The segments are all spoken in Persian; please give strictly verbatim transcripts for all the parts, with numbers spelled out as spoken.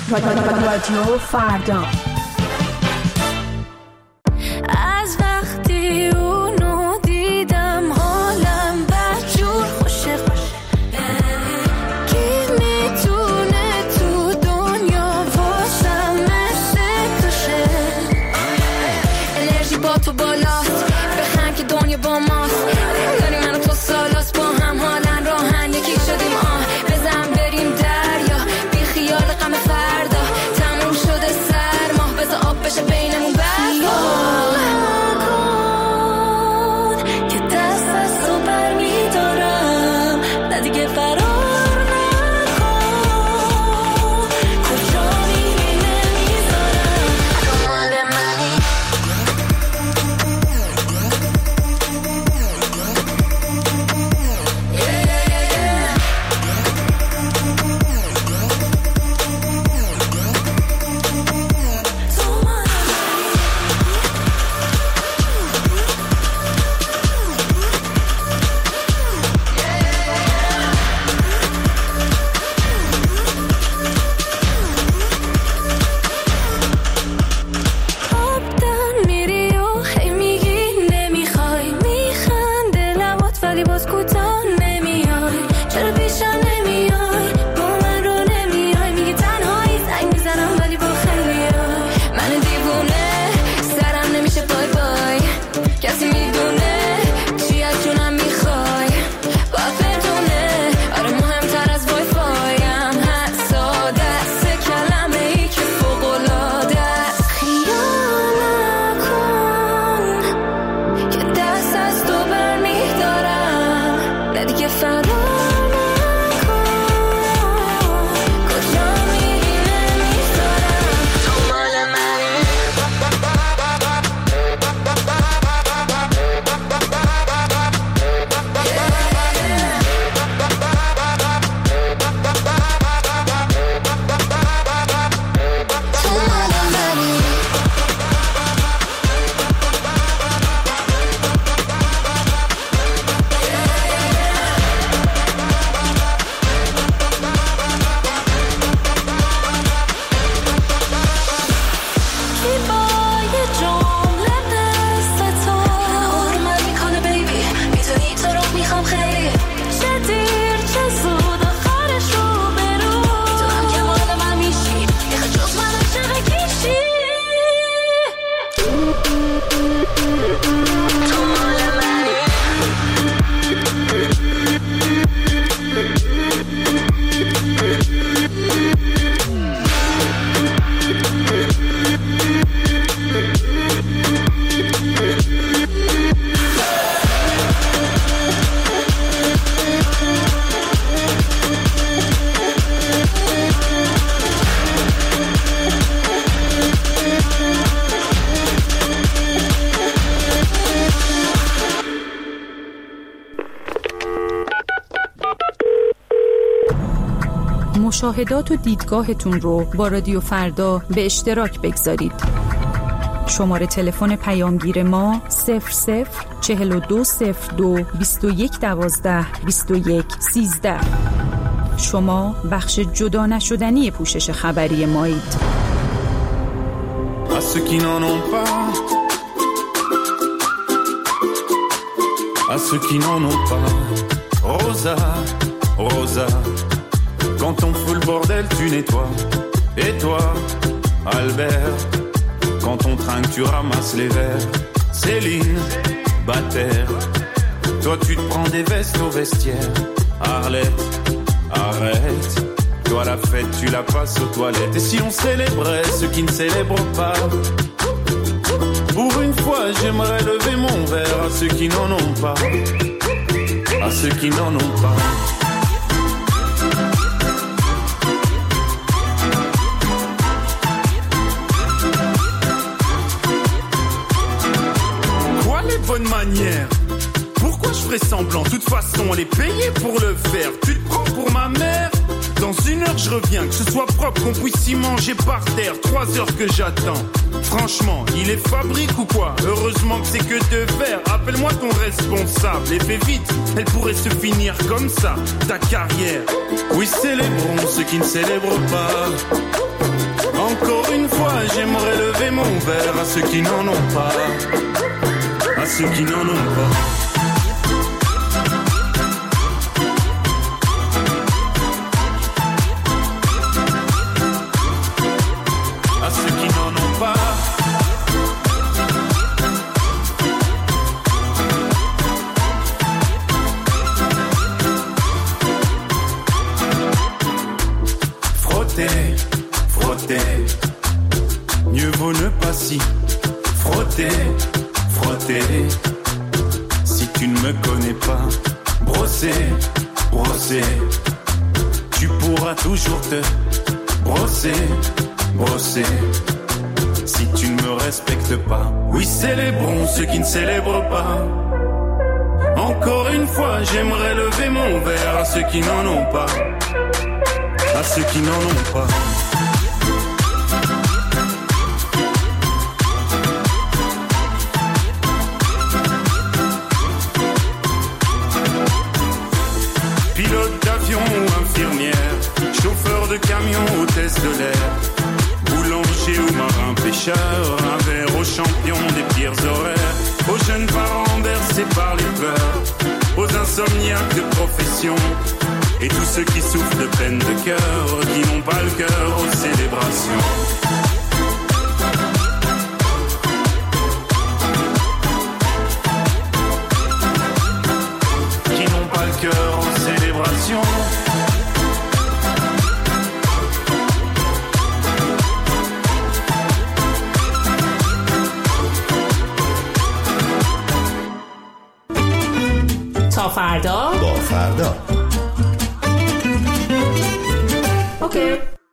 رادیو فردا. از وقتی اونو دیدم حالم بدجور خوشه کی میتونه تو دنیا واسم مثل توشه انرژی با تو بالاست بخند که دنیا با ماست داری منو تو سالاست با هم حالن راهن یکی شدیم آه بزن بریم دریا بی خیال غم فردا تموم شده سرما بذار آب بشه بینمون برد که دست از تو بر میدارم نه دیگه فرار نکن کجا میری نمیذارم دنبال منی مشاهدات و دیدگاهتون رو با رادیو فردا به اشتراک بگذارید. شماره تلفن پیامگیر ما صفر صفر چهل و دو صفر دو بیست و یک دوازده بیست و یک سیزده. شما بخش جدا نشدنی پوشش خبری مایید. À ceux qui n'en ont pas, à ceux qui n'en ont pas, Rosa, Rosa, quand on fout le bordel tu nettoies. Et toi, Albert, quand on trinque tu ramasses les verres. Céline, Bataire, toi tu te prends des vestes au vestiaire. Arlette, arrête, toi la fête tu la passes aux toilettes. Et si on célébrait ceux qui ne célèbrent pas, pour une fois j'aimerais lever mon verre à ceux qui n'en ont pas, à ceux qui n'en ont pas. Quoi les bonnes manières? Pourquoi je ferais semblant? De toute façon on est payé pour le faire. Tu te prends pour ma mère? Dans une heure je reviens, que ce soit propre, qu'on puisse y manger par terre. Trois heures que j'attends. Franchement, il est fabrique ou quoi? Heureusement que c'est que de verre. Appelle-moi ton responsable et fais vite, elle pourrait se finir comme ça, ta carrière. Oui, célébrons ceux qui ne célèbrent pas. Encore une fois, j'aimerais lever mon verre à ceux qui n'en ont pas, à ceux qui n'en ont pas. À ceux qui n'en ont pas. Frotter, frotter, mieux vaut ne pas s'y frotter, frotter. Si tu ne me connais pas, brosser, brosser, tu pourras toujours te brosser, brosser. Si tu ne me respectes pas, oui célébrons ceux qui ne célèbrent pas. Encore une fois, j'aimerais lever mon verre à ceux qui n'en ont pas, à ceux qui n'en ont pas. Pilote d'avion ou infirmière, chauffeur de camion, hôtesse de l'air, boulanger ou marin pêcheur, un verre aux champions des pires horaires, aux jeunes parents bercés par les pleurs, aux insomniaques de profession, et tous ceux qui souffrent de peine de cœur, qui n'ont pas le cœur aux célébrations. Qui n'ont pas le cœur aux célébrations. تا فردا با فردا. اوکی.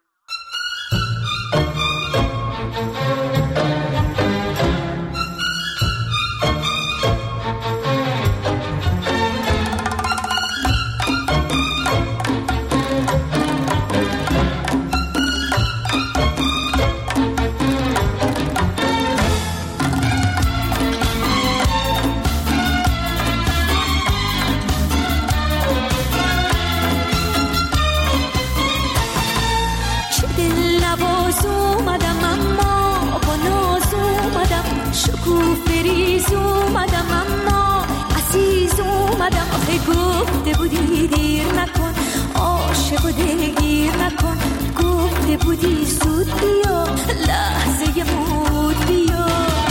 گفته بودی دیر نکن، عاشق و دلگیر نکن، گفته بودی زود بیا، لحظه مود بیا.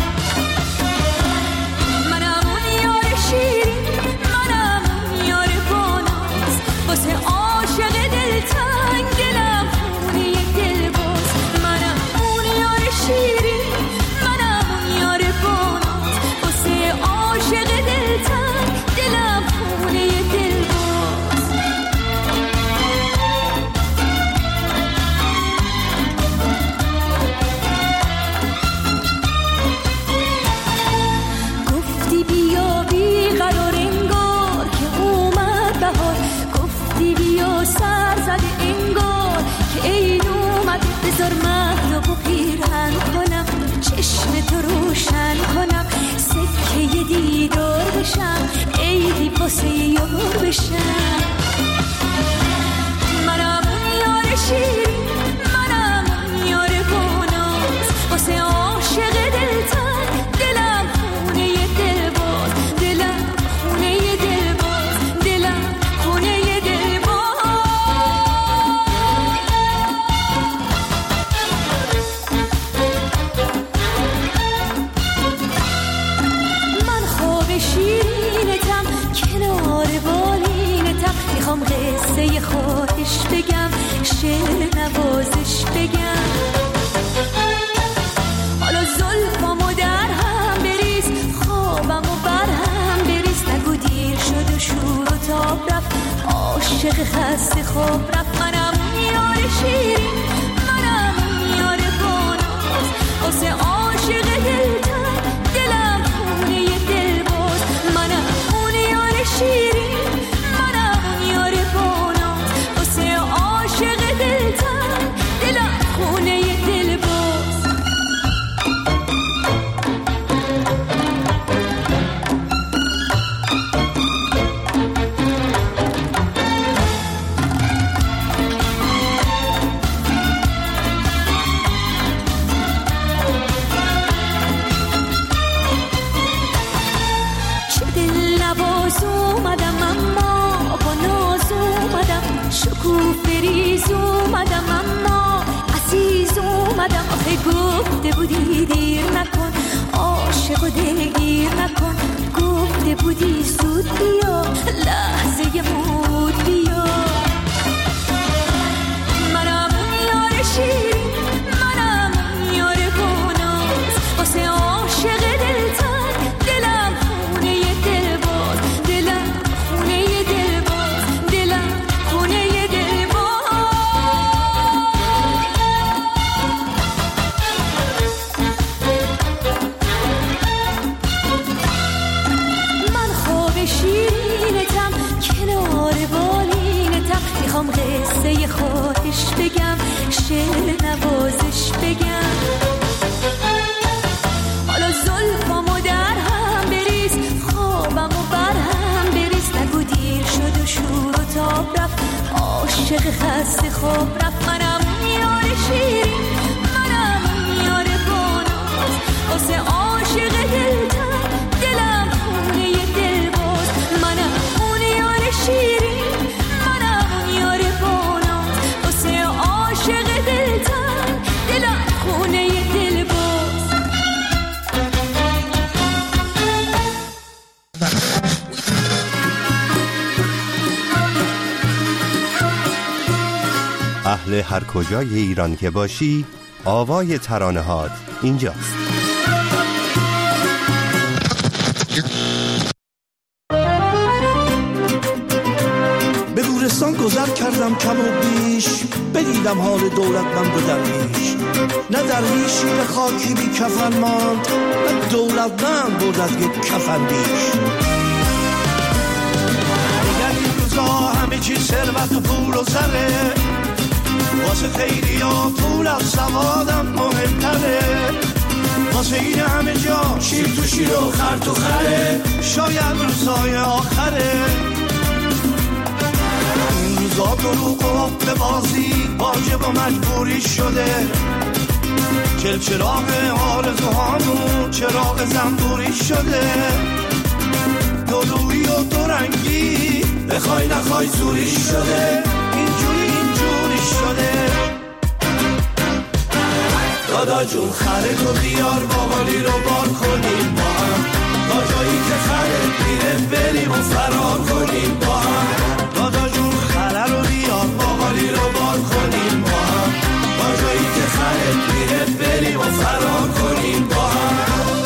منم اون یار شیرین، منم اون یار باناز، واسه عاشق دلتنگ دلم خونه دلباز. منم اون یار شیرین، منم اون یار باناز، واسه عاشق دلتنگ دلم خونه دلباز. گفتی بیا بی قرار انگار که اومد بهار، گفتی بیا سر زده انگار که عید اومد. بذار مهد و پیرهن کنم، چشم تو روشن کنم، سکه دیدار بشم، عیدی واسه یار بشم. منم اون یار شیرین، منم اون یار باناز، واسه عاشق دلتنگ دلم خونه دلباز، دلم خونه دلباز، دلم خونه دلباز. من خواب شیرینتم، کنار بالینتم، میخوام قصه خودش بگم، شعر نوازش بگم. حالا زلفامو در هم بریز، خوابمو بر هم بریز، نگو دیر شد و شور و تاب رفت، عاشق خسته خواب رفت. منم اون یار شیرین، منم اون یار باناز، واسه عاشق دلتنگ دلم خونه دلباز. منم اون یار شیرین، منم اون یار باناز، واسه عاشق دلتنگ دلم خونه دلباز. عزیز اومدم اما عزیز اومدم آخه گفته بودی دیر نکن عاشق و دلگیر نکن گفته بودی زود بیا لحظه مود بیا منم یار شیرین منم یار گناز واسه عاشق دلتن دلم خونه دل باز دلم خونه دل باز دلم خونه دل باز من خواب شیرینتم کنار بالینتم میخوام قصه خواهش بگم شعر نوازش بگم حالا زلفامو در هم بریز خوابمو بر هم بریز نگو دیر شد و شور و تاب رفت عاشق خسته خواب رفت منم یار شیرین منم یار باناز واسه عاشق دلتن دلم خونه دل باز منم اون یار شیرین منم اون یار باناز واسه عاشق دلتن دلم خونه دل باز اهل هر کجای ایران که باشی آوای ترانه‌هات اینجاست. به گورستان گذر کردم کم و بیش بدیدم حال دولتمند و درویش نه درویشی به خاکی بی کفن ماند نه دولتمند بود از یک کفن بیش دیگر این روزا همه چی ثروت و پول و زره واسه خیلی ها پول از سوادم مهمتره واسه این همه جا شیر تو شیر و خر تو خره شاید روزای آخره این روزا دروغ و حق بازی واجب و مجبوری شده چل چراغ آرزوهامون چراغ زنبوری شده دلویی و دورنگی بخوای نخوای زوری شده اینجوری اینجوری شده دادا جون خره تو بیار باقالی رو بار کنیم با هم تا جایی که خره میره بریم و فرار کنیم با هم دادا جون خره رو بیار باقالی رو بار کنیم با هم تا جایی که خره میره بریم و فرار کنیم با هم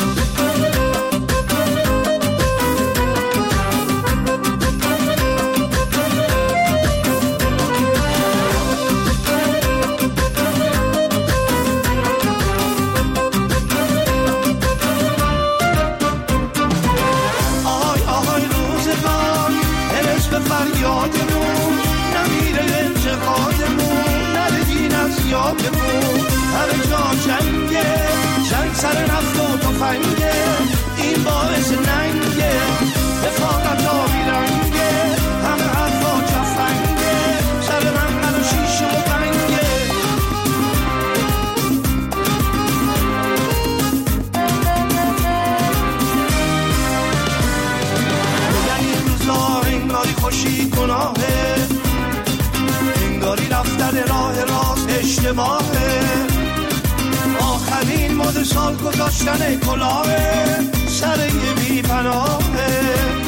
فریادمون نمیره انتقادمون نره دین از یادمون همه جا جنگه جنگ سر نفت و تفنگه این باعث ننگه رفاقت آبی رنگه همه حرفا جفنگه سر من من و شیشه و بنگه بگن این روزا انگاری خوشی گناهه انگاری رفتن راه راست اشتباهه آخرین مد سال گذاشتن کلاهه سر یه بی پناهه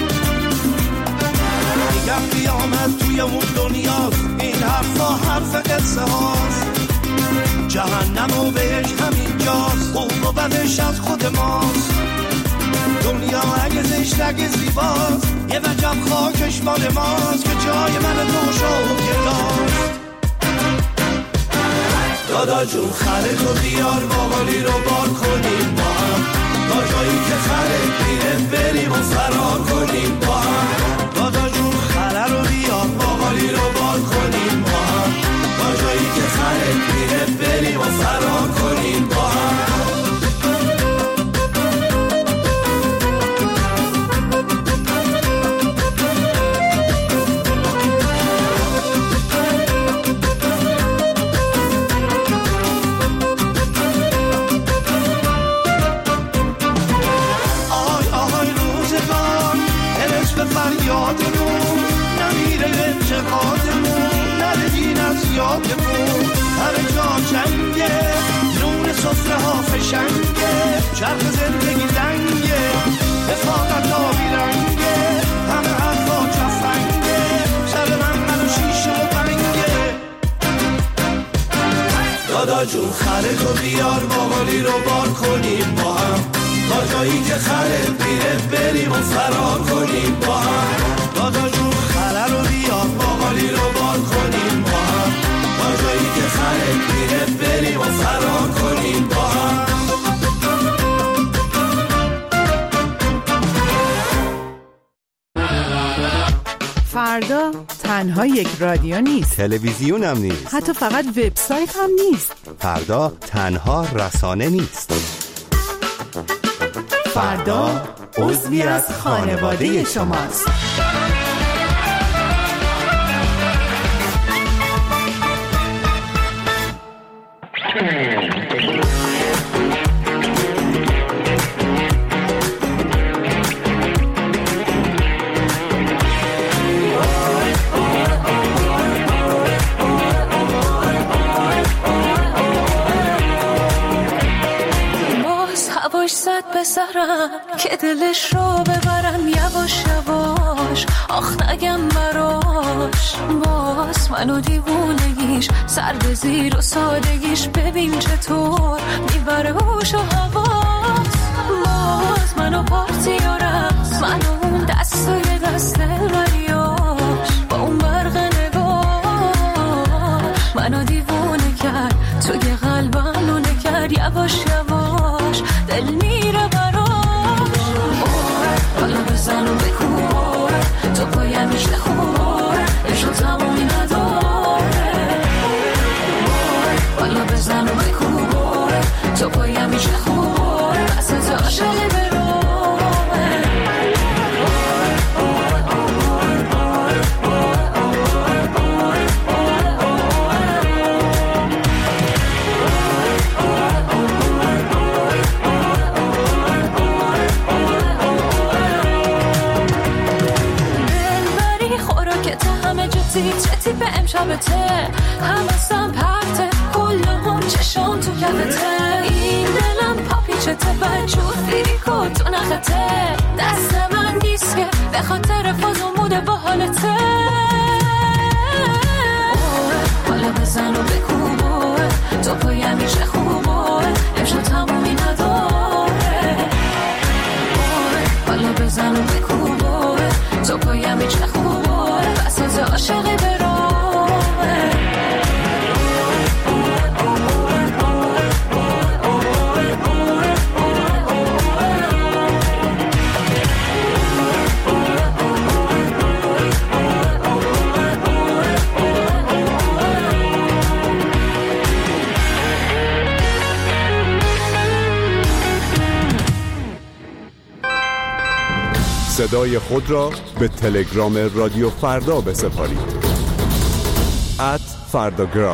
میگم قیامت توی اون دنیاست این حرفا حرف قصه هاست جهنم و بهش همین جاست خوب و بدش از خود ماست دنیا اگه زشت اگه زیباست یه وجب خاکش مال ماست که جای من دوشا و گلاست دادا جون خره تو بیار باقالی رو بار کنیم با هم تا جایی که خره میره بریم و فرار کنیم با هم دادا جون خره رو بیار باقالی رو بار کنیم با هم تا جایی که خره میره بریم و فرار کنیم با هم جادمون همه جا جنگه، نون سفره ها فشنگه، چرخ زندگی لنگه، رفاقت ها بیرنگه، همه حرفا جفنگه، سر من من و شیشه و بنگه. دادا جون خره تو بیار باقالی رو بار کنیم با هم، تا جایی که خره میره بریم و فرار کنیم با هم. دادا جون خره رو بیار باقالی رو بار کنیم با هم، تا جایی که خره میره بریم و فرار کنیم با هم. فردا تنها یک رادیو نیست، تلویزیون هم نیست، حتی فقط وبسایت هم نیست. فردا تنها رسانه نیست. فردا عضوی از خانواده شماست. زد به سرم که دلش رو ببرم یواش یواش، آخ نگم براش باز منو دیوونگیش، سر به زیر و سادگیش ببین چطور میبره هوش و حواس. باز منو پارتیارم، منو اون دستای دست وریاش، با اون برق نگاه منو دیوونه کرد، توی قلبم نونه کرد یواش یواش، دل میره براش. حالا بزن و بکور تو پایمیش نخور، عشق تمومی نداره. حالا بزن و بکور تو پایمیش نخور، بس تو عاشق برامه. چتی به امشبته همستم پرته، کلهم چشم تو کفته، این دلم پاپیچته بجور فیریکو تو نخته، دست من دیسکه به خاطر فاز و موده با حالته. حالا بزن و بکوبه تو پایم میشه خوبه، امشب تمومی نداره. حالا بزن و بکوبه تو پایم میشه خوبه، بس از عاشق برامه. صدای خود را به تلگرام رادیو فردا بسپارید. ات فرداگرام.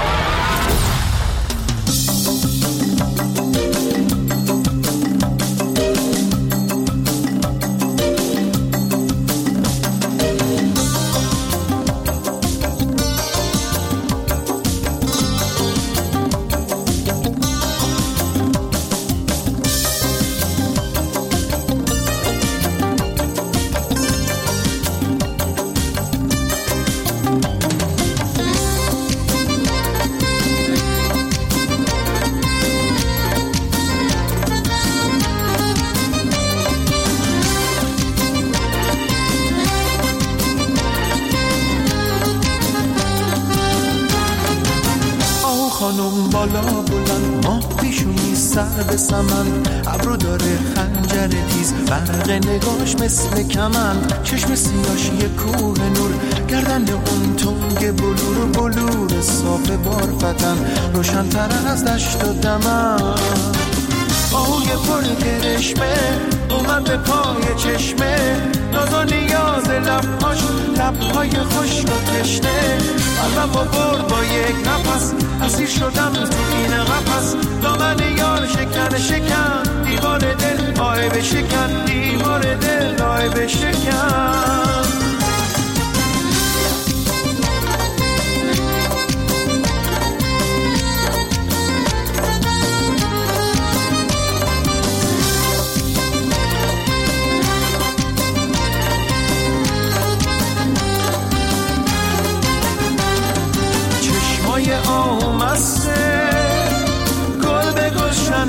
خانم بالا بلند ماه پیشونی سر به سمن، ابرو داره خنجر تیز، برق نگاش مثل کمند، چشم سیاش یه کوه نور، گردن اون تنگ بلور بلور صاف بارفتن، روشن تر از دشت و دمن. آهوی پر کرشمه اومد به پای چشمه، ناز و نیاز لبهاش لبهای خشک و تشنه، قلبم با برد با یک نفس، اسیر شدم تو این قفس، دامن یار شکن شکن، دیوار دل آی بشکن، دیوار دل آی بشکن.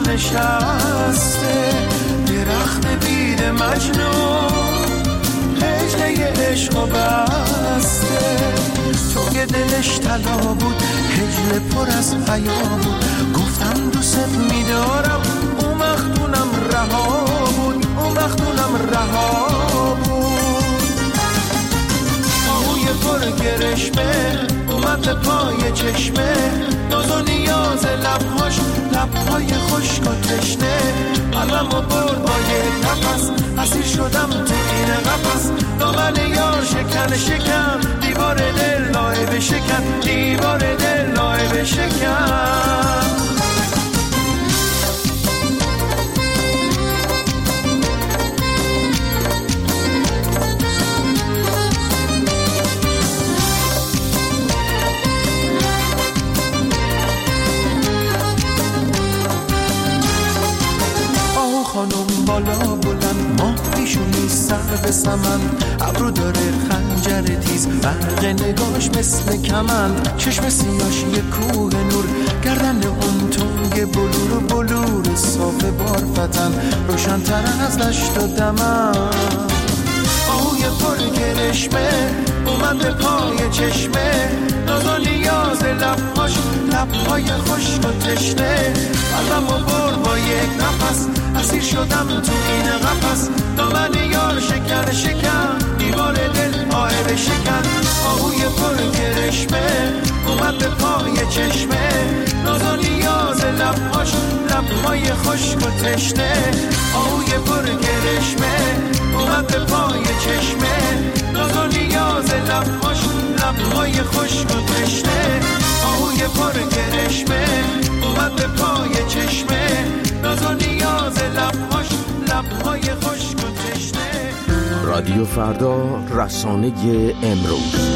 نشسته درخت بید مجنون هجله عشق و بسته. تو که دلش طلا بود هجله پر از حیا بود، گفتم دوست میدارم اون مختونم رها بود، اون مختونم رها بود. آهوی پر گرشمه اومد به پای چشمه، ناز و نیاز لبهاش لبهای خشک و تشنه. قلبم و برد با یک نفس، اسیر شدم تو این قفس. دامن یار شکن شکن، دیوار دل لایه شکن، دیوار دل لایه شکن. خانم بالا بلند، ماه پیشونی سر به سمن، ابرو داره خنجر تیز، برق نگاش مثل کمند، چشم سیاش یه کوه نور، گردن اون تنگ بلور و بلور صاف بارفتن، روشن تر از دشت و دمن. آهوی پر گرشمه اومد به پای چشمه، ناز و نیاز لبهاش لبهای خشک و تشنه. قلبم و برد با یک نفس، اسیر شدم تو این قفس. دامن یار شکن شکن، دیوار دل آهه شکن. آهوی پر گرشمه اومد به پای چشمه، ناز و نیاز لبهاش لبهای خشک و تشنه. آهوی پر گرشمه اومد به پای چشمه، ناز و نیاز لبهاش لبهای خشک و تشنه. آهوی پر گرشمه اومد به پای چشمه، ناز و نیاز لبهاش لبهای خشک و تشنه. رادیو فردا، رسانه امروز.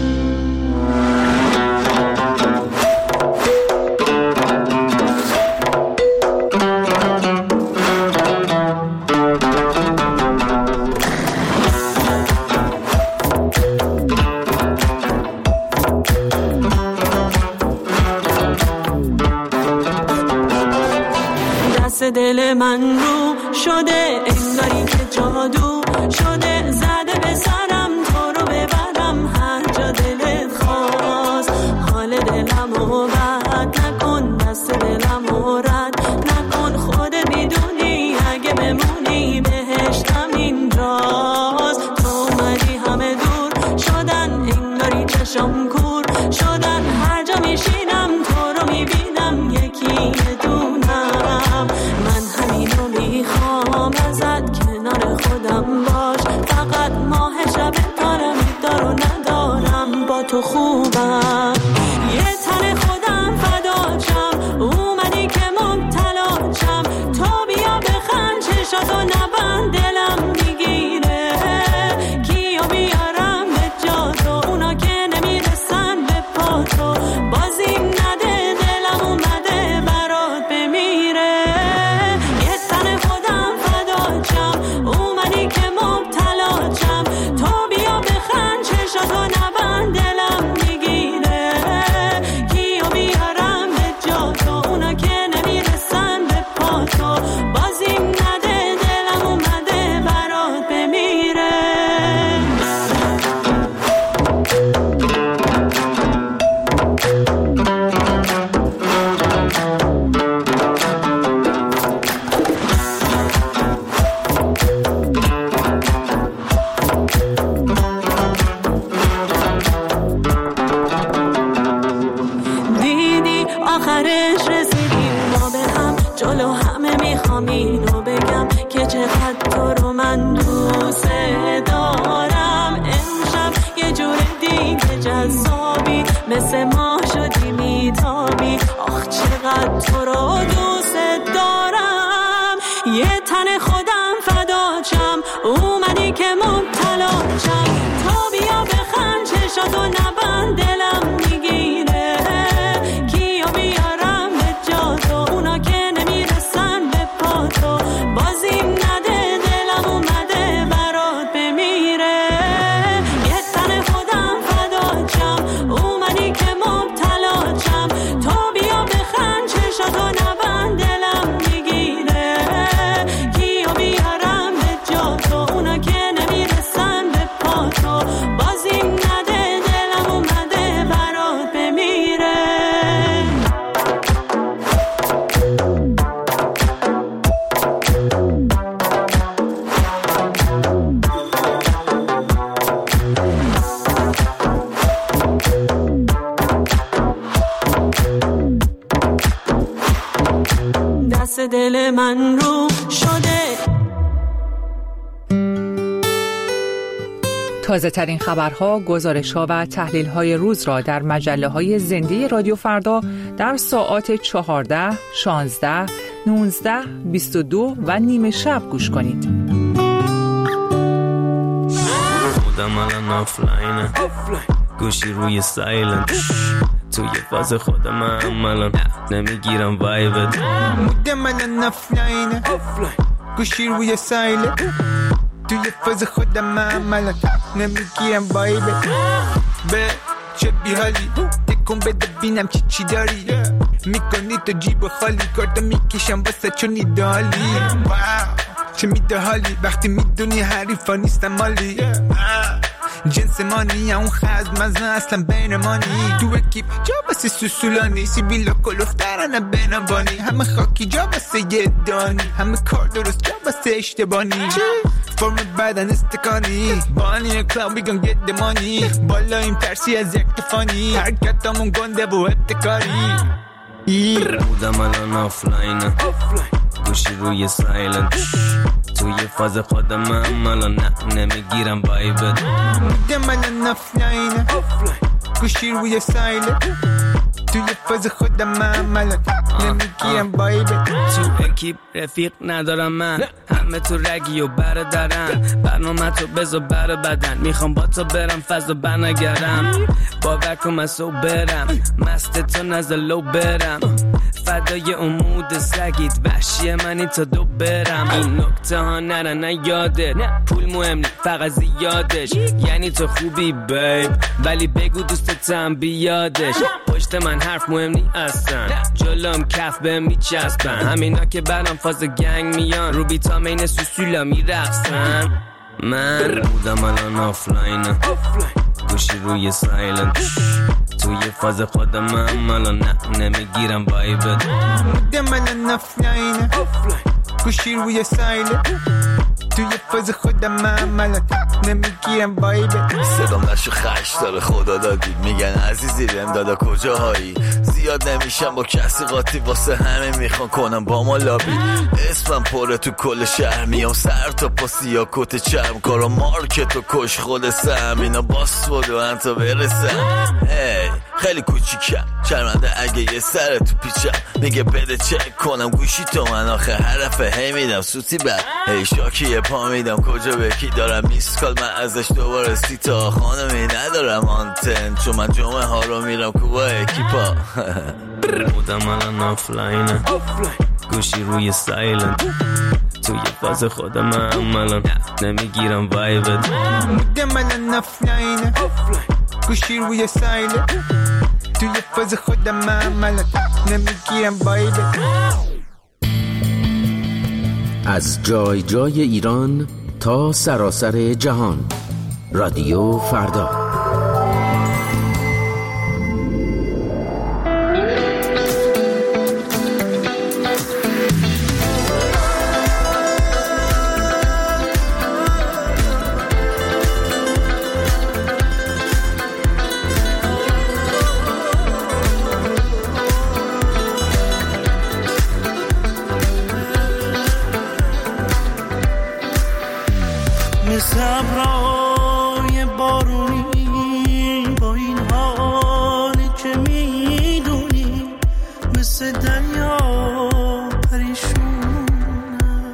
دل من رو شده انگاری که جادو شده، زده به سرم تو رو ببرم هر جا دلت خواست. حال دلم رو بد نکن، دست دلم رو رد نکن، خودت میدونی اگه بمونی بهشتم اینجاست. تو اومدی همه دور شدن انگاری چشم کور شدن، هر جا میشینم تو رو میبینم یکی دونم. من همینو میخوام ازت کنار خودم باش، فقط ماه شب دارم دارو ندارم با تو خوبم. یه تن خودم فداچم اومدی که مبتلاچم، تو بیا بخند چشاتو نبند دلم میگیره. کیو بیارم به جا تو اونا که نمیرسن به پا تو، بازیم نده دلم اومده برات بمیره. یه تن خودم فداچم اومدی که مبتلاچم، تو بیا بخند چشاتو نبند دلم میگیره. کیو بیارم به جا تو اونا که نمیرسن به پا تو، بازیم نده دلم اومده برات بمیره. دیدی آخرش رسیدیم ما به هم، جلو همه میخوام اینو بگم که چقدر تو رو من دوست دارم. امشب یه جور دیگه جذابی، مثل ما شدی میتابی، آخ چقدر تو رو دوست دارم. یه تن خودم فداچم اومدی که مبتلاچم، تو بیا بخند چشاتو نبند دلم میگیره. کیو بیارم به جا تو اونا که نمیرسن به پا تو، بازیم نده دلم اومده برات بمیره. یه تن خودم فداچم اومدی که مبتلاچم، تو بیا بخند چشاتو واسه دل من رو شده. تازه ترین خبرها، گزارش‌ها و تحلیل‌های روز را در مجله‌های زنده رادیو فردا در ساعات چهارده، شانزده، نوزده، بیست و دو و نیمه شب گوش کنید. خودم الان آفلاینه، گوشی روی سایلنت، توی فاز خودم الان نمیگیرم وایبت. خودم الان آفلاینه، گوشی روی سایلنت، توی فاز خودم الان نمیگیرم وایبت. به چه بیحالی تکون بده بینم چی چی داری، میکنی تو جیب خالی، کارتو میکشم واسه چون ایدالی. چه میده حالی وقتی میدونی حریفا نیستم مالی، جنس مانی اون خزم مزنه اصلا بین مانی. تو اکیپ جا بسه سوسولانی، سیبیلا کلوفترانه بینبانی، همه خاکی جا بسه یه دانی، همه کار درست جا بسه اشتبانی. فرم بدن استکانی بانی کلاو بیگن گت دمانی، بالا این ترسی از یک تفانی، حرکتامون گنده و ابتکاری. بودم الان آفلاینه، گوشی روی سایلنت، توی فاز خودم الان نه نمیگیرم وایبت. بودم الان آفلاینه، گوشی روی سایلنت، توی فاز خودم الان نمیگیرم وایبت. تو اکیپ رفیق ندارم من، همه تو رگی و برادرن، برنامه تو بذار بر بدن، میخوام با تو برم فاز و بنگرم، باور کن من سو برم، مست تو نزل لو برم، فدای امود سگید وحشی منی تا دو برم. این نکته ها نره نه یادت، پول مهم نی فقط زیادش، یعنی تو خوبی بیب ولی بگو دوستتم بیادش. پشت من حرف مهم نی اصلا، جلوم کف به میچسبن، همینا که برام فاز گنگ میان، رو بیتامین سوسولا میرقصن. من بودم الان آفلاینه، گوشی روی سایلنت، توی فاز خودم الان نه نمیگیرم وایبت. بودم الان آفلاینه، گوشی روی سایلنت، توی فاز خودم الان نمیگیرم وایبت. صدام نشو خش داره خدا دادی، میگن عزیزی بهم دادا کجاهایی، زیاد نمیشم با کسی قاطی، واسه همه میخوان کنم با ما لابی. اسمم پره تو کل شهر، میام سر تا پا سیا کت چرم، کارا مارکت و کش خود سم، اینا باس بود و انتا برسم. هی خیلی کوچیکم شرمنده اگه یه سر تو پیچم، میگه بده چک کنم گوشی تو من، آخه حرفه هی میدم سوتی بر، هی شاکی یه پا میدم کجا به کی دارم میس کال، من ازش دوباره سی تا خانمی ندارم آنتن، چون من جمعه ها رو میرم کوبا اکیپا. بودم الان آفلاینه، گوشی روی سایلنت، توی فاز خودم الان نمیگیرم وایبت. بودم الان آفلاینه، گوشی روی سایلنت، توی فاز خودم الان نمیگیرم وایبت. از جای جای ایران تا سراسر جهان، رادیو فردا. صبرای بارونی با این حالی که میدونی، مثل دریا پریشونم،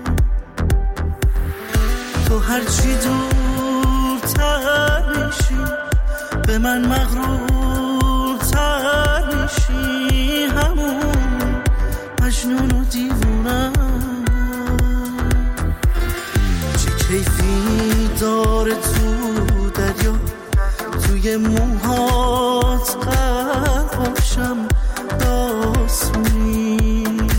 تو هرچی دورتر میشی به من مغرورتر میشی، همون مجنون و دیوونم. چه کیفی داره تو دریا، توی موهات غرق باشم داسونی،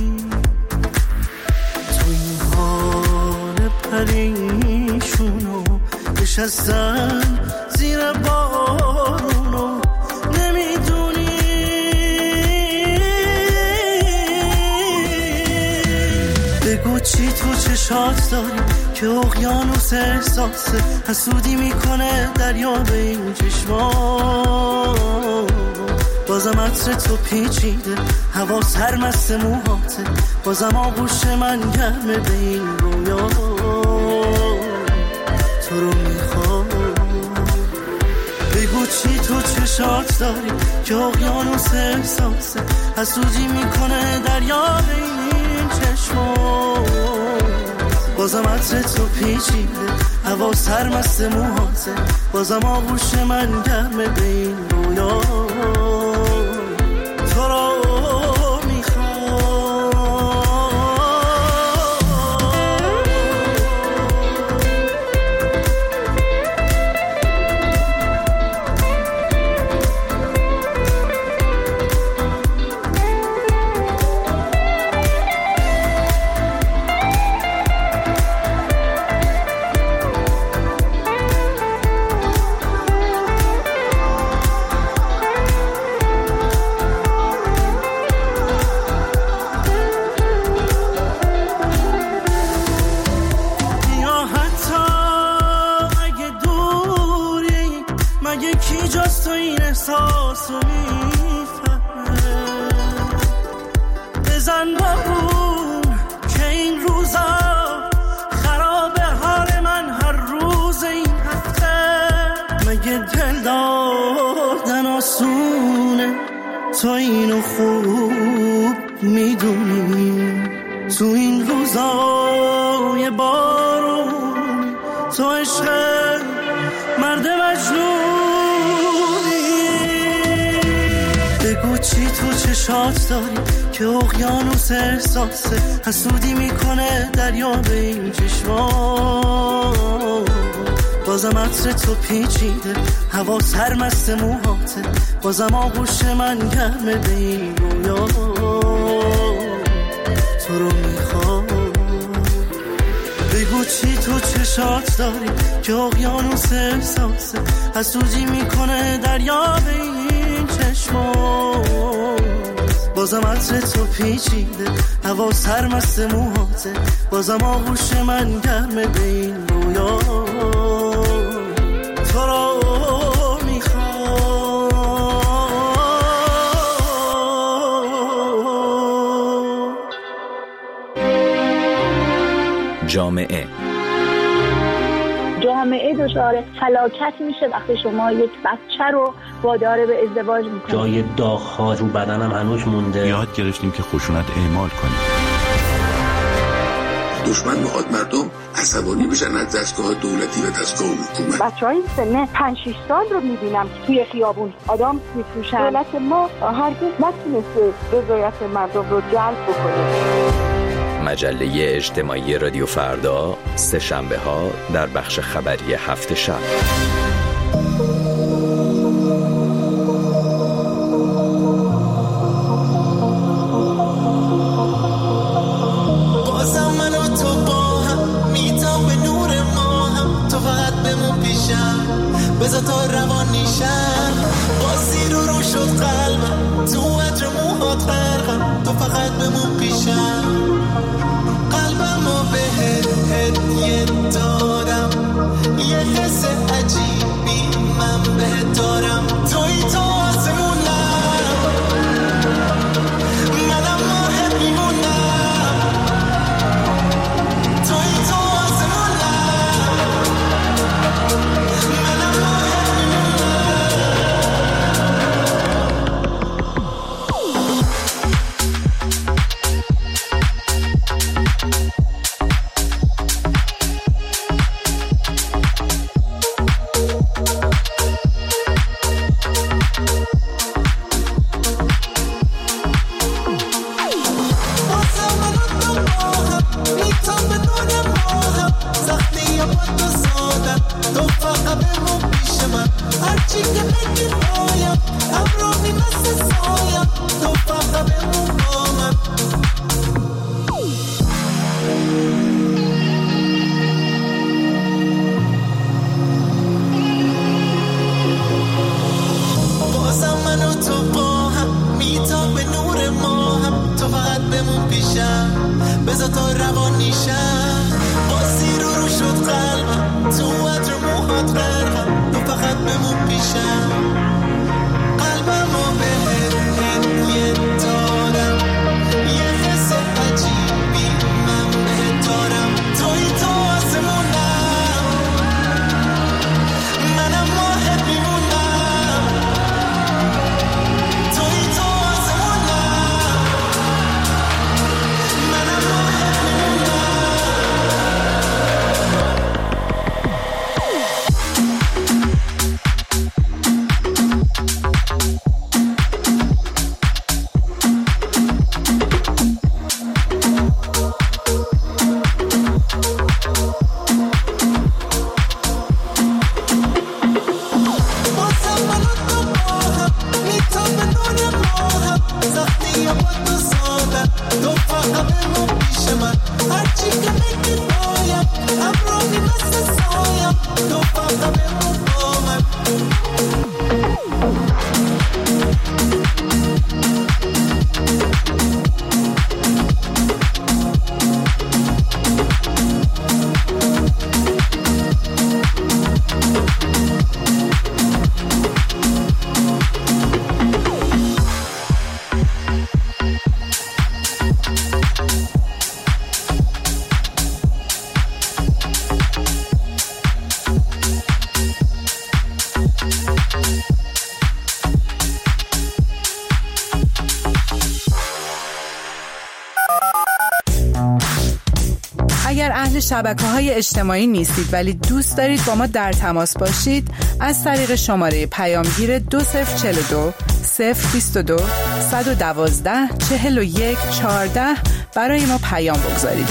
تو این حال پریشونو نشستن زیر بارونو نمیدونی. بگو چی تو چشات داری که اقیانوس احساسه، حسودی میکنه دریا به این چشما، با بازم عطر تو پیچیده، هوا سرمست موهاته، بازم آغوش من گرمه به این رویا، تو رو میخوام. بگو چی تو چشات داری که اقیانوس احساسه، حسودی میکنه دریا بین این چشمات، بازم عطر تو پیچیده، هوا سرمست موهاته، بازم آغوش من گرمه به این رویا، تو را تو اینو خوب میدونی، تو این روزای بارون تو عشق مرد مجنونی. بگو چی تو چشات داری که اقیانوس احساسه، حسودی میکنه دریا به این چشمات، بازم عطر تو پیچیده، هوا سرمست موهاته، بازم آغوش من گرمه به این رویا، تو رو میخوام. بگو چی تو چشات داری که اقیانوس احساسه، حسودی میکنه دریا به این چشمات، بازم عطر تو پیچیده، هوا سرمست موهاته، بازم آغوش من گرمه به این رویا، تو را جامعه جامعه دچار فلاکت میشه وقتی شما یک بچه رو وادار به ازدواج میکنید. جای داغ‌ها رو بدنم هنوز مونده. یاد گرفتیم که خشونت اعمال کنیم. دشمن میخواد مردم عصبانی بشن از دستگاه دولتی و دستگاه حکومت. بچهای سن پنج شش سال رو میبینم توی خیابون آدم میفروشن. دولت ما هرگز نتونسته رضایت مردم رو جلب بکنه. مجله اجتماعی رادیو فردا، سه شنبه ها در بخش خبری هفت شب. بازم من و تو با هم میتام به نور ما هم، تو فقط بمون پیشم بذار تا روان نیشم، بازی رو رو شد قلبم تو عطر موهات غرقم، تو فقط بمون پیشم، قلبمو بهت هدیه دادم، یه حس عجیبی من بهت دارم، توی تو آسمونم، منم ماهت میمونم، توی تو آسمونم، منم ماهت میمونم. بذار تا روان نیشم، بازی رو رو شد قلبم تو عطر موهات غرقم، تو فقط بمون پیشم، قلبمو بهت اهل شبکه‌های اجتماعی نیستید ولی دوست دارید با ما در تماس باشید، از طریق شماره پیامگیر دو صفر چهل و دو صفر بیست و دو صد و دوازده چهل و یک چهارده برای ما پیام بگذارید.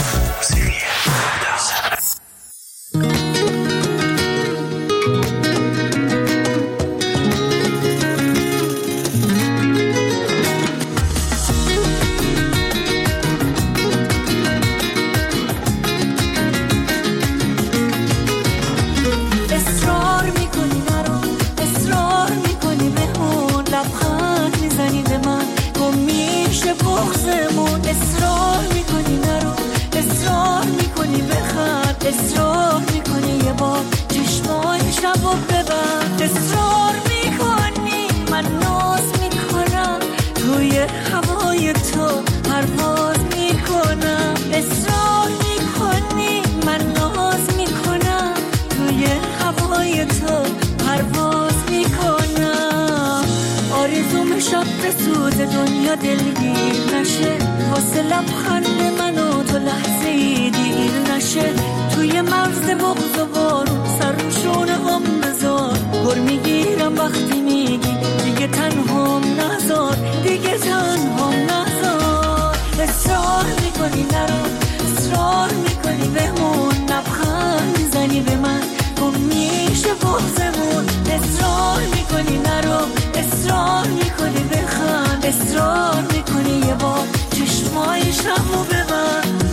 اصرار میکنی یه بار چشمای شب و ببند، اصرار میکنی من ناز میکنم توی هوای تو پرواز میکنم، اصرار میکنی من ناز میکنم توی هوای تو پرواز میکنم. آرزوم شب به سوز دنیا دلگیر نشه، واسه لبخند من و تو لحظه ای دیر نشه، توی مرز بغض و بارون سر رو شونه هم بذار، گر میگیرم وقتی میگی دیگه تنهام نذار، دیگه تنهام نذار. اصرار میکنی نرو، اصرار میکنی بمون، لبخند میزنی به من گم میشه بغضمون، اصرار میکنی نرو، اصرار میکنی بخند، اصرار میکنی یه بار چشمای شبو ببند.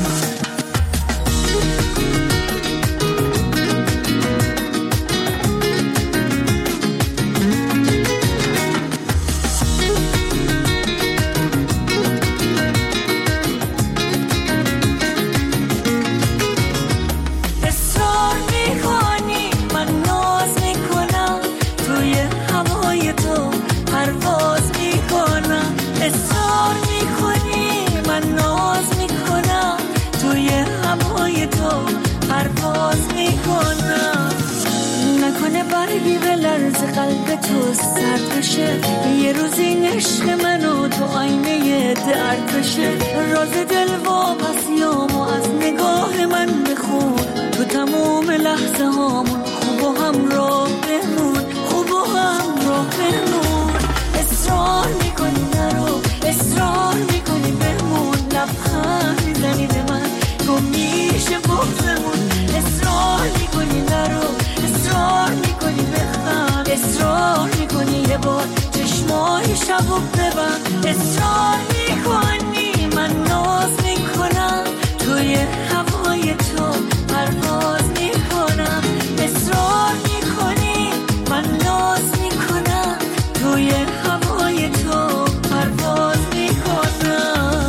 برگی به لرز قلب تو سرد بشه، یه روزی این عشق منو تو آینه درد بشه، راز دل واپسیامو از نگاه من بخون، تو تموم لحظه هامون خوب و همراه بمون، خوب و همراه بمون. اصرار میکنی نرو، اصرار میکنی بمون، لبخند میزنی به من گم میشه بغضمون، اصرار میکنی نرو، اصرار میکنی بخند، اصرار میکنی یه بار چشمای شبو ببند، اصرار میکنی من ناز میکنم توی هوای تو پرواز میکنم، اصرار میکنی من ناز میکنم توی هوای تو پرواز میکنم.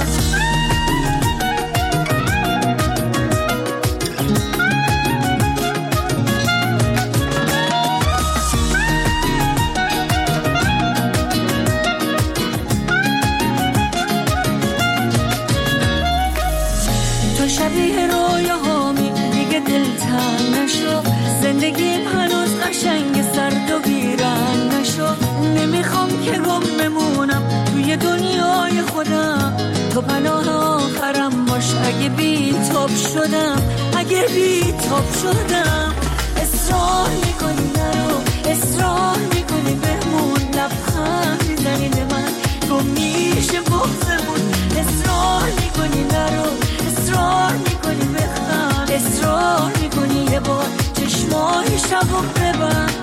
شبیه رویاهامی دیگه دلتنگ نشو، زندگیم هنوز قشنگ سرد و ویران نشو، نمیخوام که گم بمونم توی دنیای خودم، تو پناه آخرم باش اگه بی تاب شدم، اگه بی تاب شدم. اصرار میکنی نرو، اصرار میکنی بمون، لبخند میزنی به من گم میشه بغضمون، اصرار میکنی نرو، اصرار میکنی بخند، اصرار میکنی یه بار چشمای شبو ببند.